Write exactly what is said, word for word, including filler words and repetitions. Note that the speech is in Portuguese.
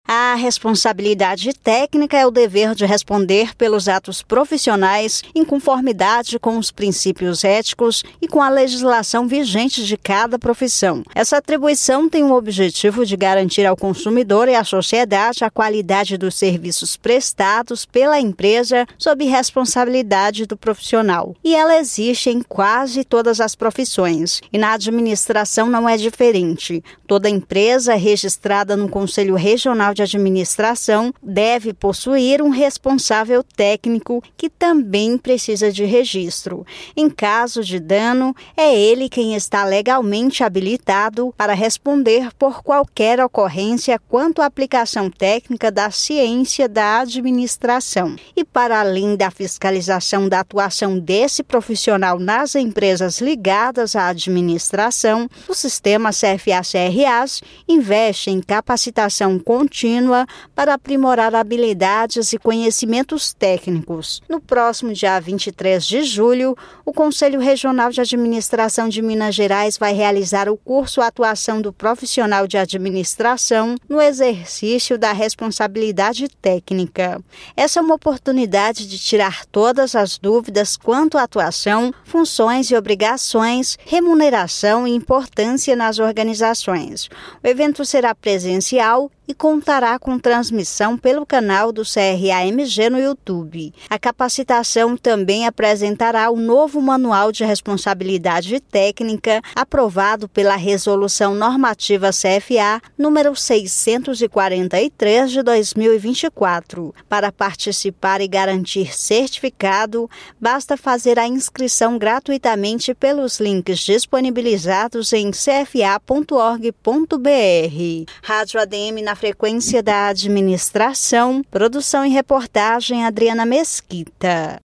A responsabilidade técnica é o dever de responder pelos atos profissionais em conformidade com os princípios éticos e com a legislação vigente de cada profissão. Essa atribuição tem o objetivo de garantir ao consumidor e à sociedade a qualidade dos serviços prestados pela empresa sob responsabilidade do profissional. E ela existe em quase todas as profissões. E na administração não é diferente. Toda empresa registrada no Conselho Regional de Administração deve possuir um responsável técnico que também precisa de registro. Em caso de dano, é ele quem está legalmente habilitado para responder por qualquer ocorrência quanto à aplicação técnica da ciência da administração. E para além da fiscalização da atuação desse profissional nas empresas ligadas à administração, o sistema C F A C R As investe em capacitação contínua para aprimorar habilidades e conhecimentos técnicos. No próximo dia vinte e três de julho, o Conselho Regional de Administração de Minas Gerais vai realizar o curso Atuação do Profissional de Administração no exercício da responsabilidade técnica. Essa é uma oportunidade de tirar todas as dúvidas quanto à atuação, funções e obrigações, remuneração e importância nas organizações. O evento será presencial e contará com transmissão pelo canal do C R A M G no YouTube. A capacitação também apresentará o novo Manual de Responsabilidade Técnica, aprovado pela Resolução Normativa C F A número seiscentos e quarenta e três de dois mil e vinte e quatro. Para participar e garantir certificado, basta fazer a inscrição gratuitamente pelos links disponibilizados em c f a ponto org ponto b r. Rádio A D M na frequência da administração, produção e reportagem Adriana Mesquita.